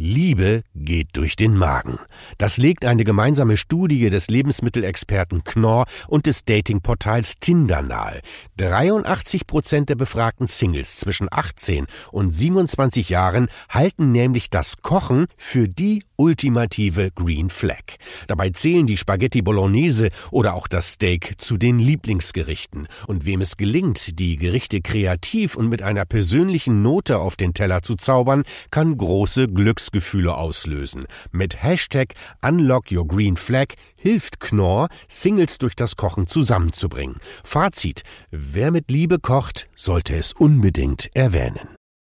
Liebe geht durch den Magen. Das legt eine gemeinsame Studie des Lebensmittelexperten Knorr und des Datingportals Tinder nahe. 83% der befragten Singles zwischen 18 und 27 Jahren halten nämlich das Kochen für die ultimative Green Flag. Dabei zählen die Spaghetti Bolognese oder auch das Steak zu den Lieblingsgerichten. Und wem es gelingt, die Gerichte kreativ und mit einer persönlichen Note auf den Teller zu zaubern, kann große Glücksgefühle auslösen. Mit Hashtag #UnlockYourGreenFlag hilft Knorr, Singles durch das Kochen zusammenzubringen. Fazit: Wer mit Liebe kocht, sollte es unbedingt erwähnen.